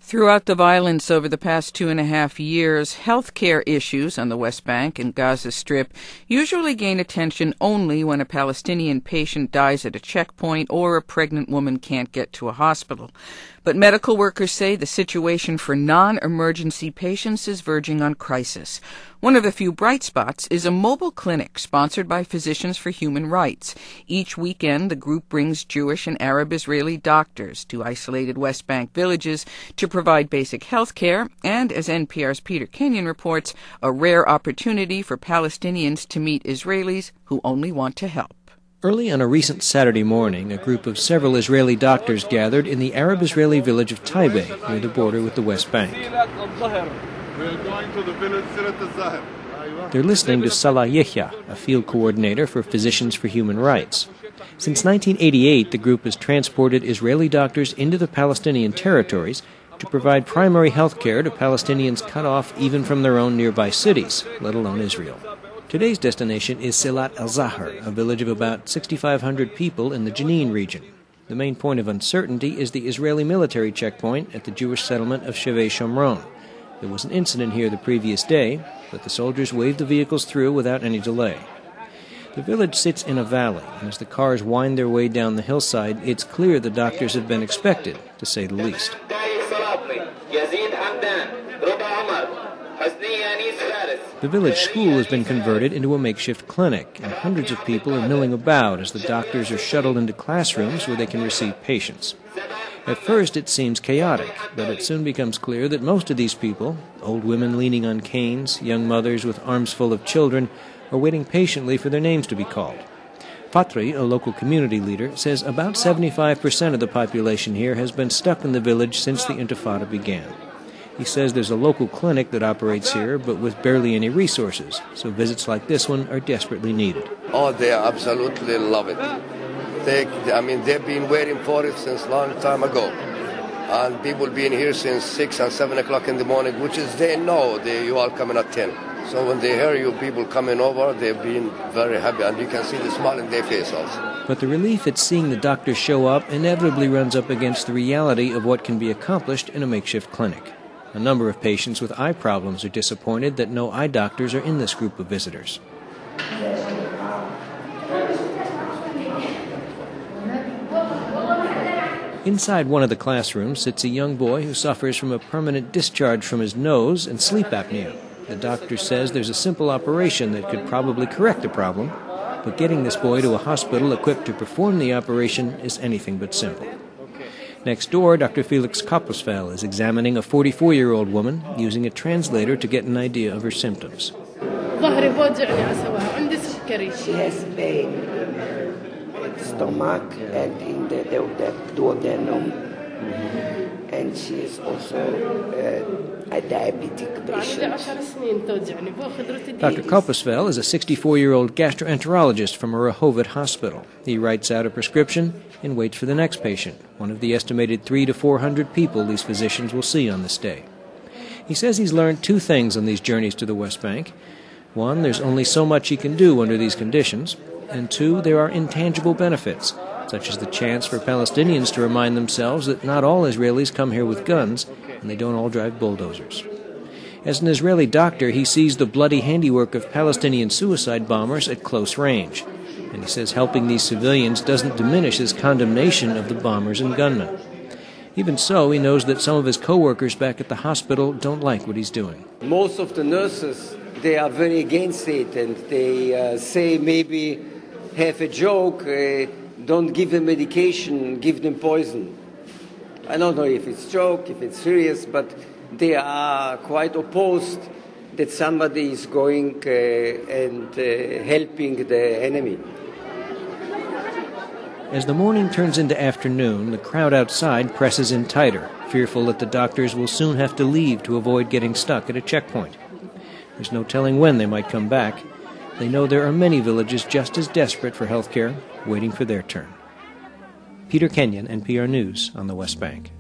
Throughout the violence over the past 2.5 years, healthcare issues on the West Bank and Gaza Strip usually gain attention only when a Palestinian patient dies at a checkpoint or a pregnant woman can't get to a hospital. But medical workers say the situation for non-emergency patients is verging on crisis. One of the few bright spots is a mobile clinic sponsored by Physicians for Human Rights. Each weekend, the group brings Jewish and Arab Israeli doctors to isolated West Bank villages to provide basic health care and, as NPR's Peter Kenyon reports, a rare opportunity for Palestinians to meet Israelis who only want to help. Early on a recent Saturday morning, a group of several Israeli doctors gathered in the Arab-Israeli village of Taibeh, near the border with the West Bank. We're going to the village Sirat al-Zahir. They're listening to Salah Yehya, a field coordinator for Physicians for Human Rights. Since 1988, the group has transported Israeli doctors into the Palestinian territories to provide primary health care to Palestinians cut off even from their own nearby cities, let alone Israel. Today's destination is Sirat al-Zahir, a village of about 6,500 people in the Jenin region. The main point of uncertainty is the Israeli military checkpoint at the Jewish settlement of Shevei Shomron. There was an incident here the previous day, but the soldiers waved the vehicles through without any delay. The village sits in a valley, and as the cars wind their way down the hillside, it's clear the doctors have been expected, to say the least. The village school has been converted into a makeshift clinic, and hundreds of people are milling about as the doctors are shuttled into classrooms where they can receive patients. At first it seems chaotic, but it soon becomes clear that most of these people, old women leaning on canes, young mothers with arms full of children, are waiting patiently for their names to be called. Fatri, a local community leader, says about 75% of the population here has been stuck in the village since the Intifada began. He says there's a local clinic that operates here, but with barely any resources, so visits like this one are desperately needed. Oh, they absolutely love it. They've been waiting for it since a long time ago. And people been here since 6 and 7 o'clock in the morning, which is they know you are coming at 10. So when they hear you people coming over, they've been very happy, and you can see the smile in their face also. But the relief at seeing the doctors show up inevitably runs up against the reality of what can be accomplished in a makeshift clinic. A number of patients with eye problems are disappointed that no eye doctors are in this group of visitors. Inside one of the classrooms sits a young boy who suffers from a permanent discharge from his nose and sleep apnea. The doctor says there's a simple operation that could probably correct the problem, but getting this boy to a hospital equipped to perform the operation is anything but simple. Next door, Dr. Felix Koppersfeld is examining a 44-year-old woman using a translator to get an idea of her symptoms. She has pain in the stomach and in the duodenum, and she is also a diabetic patient. Dr. Koppersfeld is a 64-year-old gastroenterologist from a Rehovot hospital. He writes out a prescription and waits for the next patient, one of the estimated 300 to 400 people these physicians will see on this day. He says he's learned two things on these journeys to the West Bank. One, there's only so much he can do under these conditions, and two, there are intangible benefits, such as the chance for Palestinians to remind themselves that not all Israelis come here with guns, and they don't all drive bulldozers. As an Israeli doctor, he sees the bloody handiwork of Palestinian suicide bombers at close range, and he says helping these civilians doesn't diminish his condemnation of the bombers and gunmen. Even so, he knows that some of his co-workers back at the hospital don't like what he's doing. Most of the nurses, they are very against it, and they say maybe have a joke, don't give them medication, give them poison. I don't know if it's joke, if it's serious, but they are quite opposed that somebody is going and helping the enemy. As the morning turns into afternoon, the crowd outside presses in tighter, fearful that the doctors will soon have to leave to avoid getting stuck at a checkpoint. There's no telling when they might come back. They know there are many villages just as desperate for health care, waiting for their turn. Peter Kenyon, NPR News on the West Bank.